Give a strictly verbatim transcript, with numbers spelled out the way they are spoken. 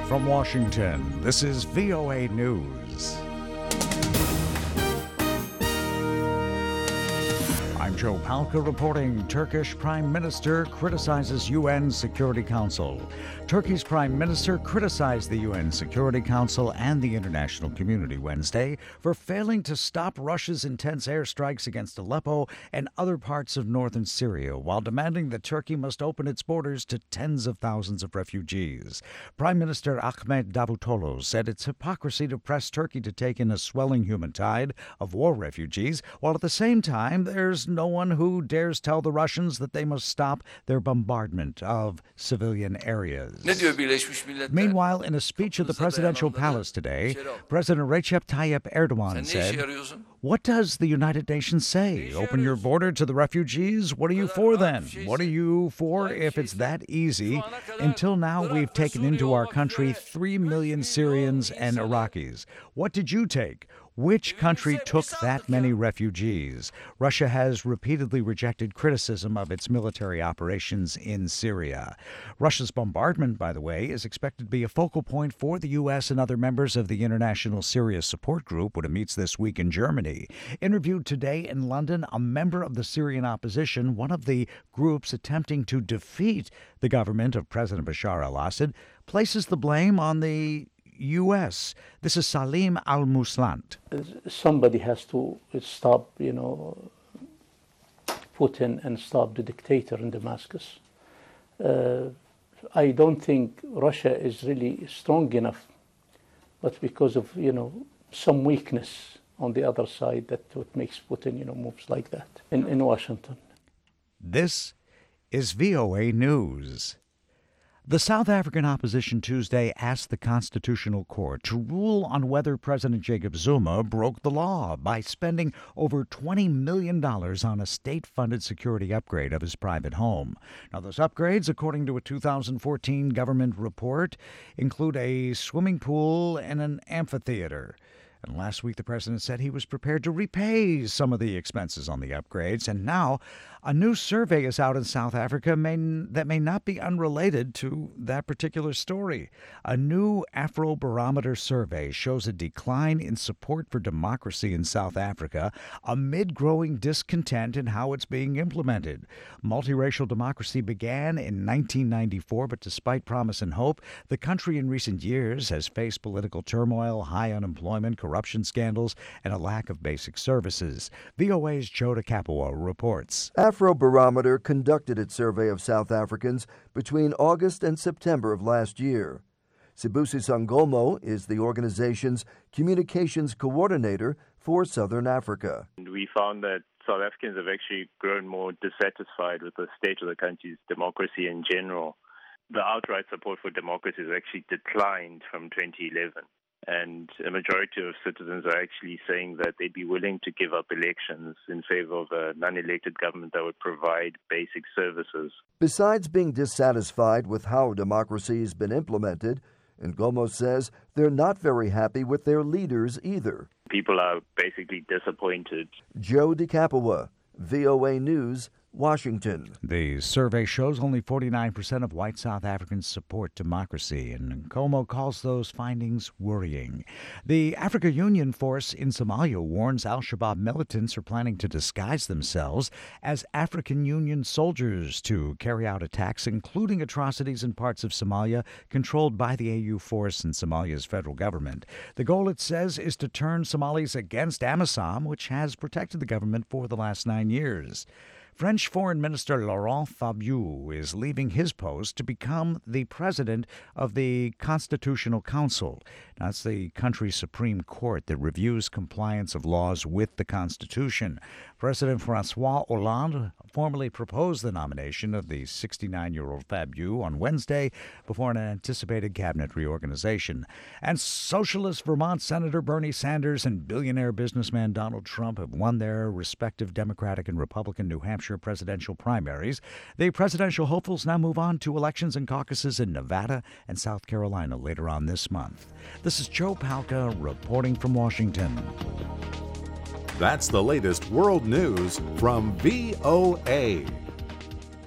From Washington, this is V O A News. I'm Joe Palca reporting. Turkish Prime Minister criticizes U N Security Council. Turkey's Prime Minister criticized the U N Security Council and the international community Wednesday for failing to stop Russia's intense airstrikes against Aleppo and other parts of northern Syria, while demanding that Turkey must open its borders to tens of thousands of refugees. Prime Minister Ahmet Davutoglu said it's hypocrisy to press Turkey to take in a swelling human tide of war refugees, while at the same time there's no one who dares tell the Russians that they must stop their bombardment of civilian areas. Meanwhile, in a speech at the presidential palace today, President Recep Tayyip Erdogan said, "What does the United Nations say? Open your border to the refugees? What are you for then? What are you for if it's that easy? Until now, we've taken into our country three million Syrians and Iraqis. What did you take? Which country took that many refugees?" Russia has repeatedly rejected criticism of its military operations in Syria. Russia's bombardment, by the way, is expected to be a focal point for the U S and other members of the International Syria Support Group when it meets this week in Germany. Interviewed today in London, a member of the Syrian opposition, one of the groups attempting to defeat the government of President Bashar al-Assad, places the blame on the U S. This is Salim Al-Muslant. Somebody has to stop, you know, Putin and stop the dictator in Damascus. Uh, I don't think Russia is really strong enough, but because of, you know, some weakness on the other side, that what makes Putin, you know, moves like that in, in Washington. This is V O A News. The South African opposition Tuesday asked the Constitutional Court to rule on whether President Jacob Zuma broke the law by spending over twenty million dollars on a state-funded security upgrade of his private home. Now, those upgrades, according to a two thousand fourteen government report, include a swimming pool and an amphitheater. And last week, the president said he was prepared to repay some of the expenses on the upgrades. And now a new survey is out in South Africa may, that may not be unrelated to that particular story. A new Afrobarometer survey shows a decline in support for democracy in South Africa amid growing discontent in how it's being implemented. Multiracial democracy began in nineteen ninety-four, but despite promise and hope, the country in recent years has faced political turmoil, high unemployment, corruption scandals, and a lack of basic services. V O A's Joe DeCapua reports. Afrobarometer conducted its survey of South Africans between August and September of last year. Sibusi Sangomo is the organization's communications coordinator for Southern Africa. We found that South Africans have actually grown more dissatisfied with the state of the country's democracy in general. The outright support for democracy has actually declined from twenty eleven. And a majority of citizens are actually saying that they'd be willing to give up elections in favor of a non-elected government that would provide basic services. Besides being dissatisfied with how democracy has been implemented, Ngomo says they're not very happy with their leaders either. People are basically disappointed. Joe DeCapua, V O A News, Washington. The survey shows only forty-nine percent of white South Africans support democracy, and Nkomo calls those findings worrying. The Africa Union force in Somalia warns al-Shabaab militants are planning to disguise themselves as African Union soldiers to carry out attacks, including atrocities in parts of Somalia controlled by the A U force and Somalia's federal government. The goal, it says, is to turn Somalis against AMISOM, which has protected the government for the last nine years. French Foreign Minister Laurent Fabius is leaving his post to become the president of the Constitutional Council. That's the country's Supreme Court that reviews compliance of laws with the Constitution. President François Hollande formally proposed the nomination of the sixty-nine-year-old Fabius on Wednesday before an anticipated cabinet reorganization. And socialist Vermont Senator Bernie Sanders and billionaire businessman Donald Trump have won their respective Democratic and Republican New Hampshire presidential primaries. The presidential hopefuls now move on to elections and caucuses in Nevada and South Carolina later on this month. This is Joe Palca reporting from Washington. That's the latest world news from V O A.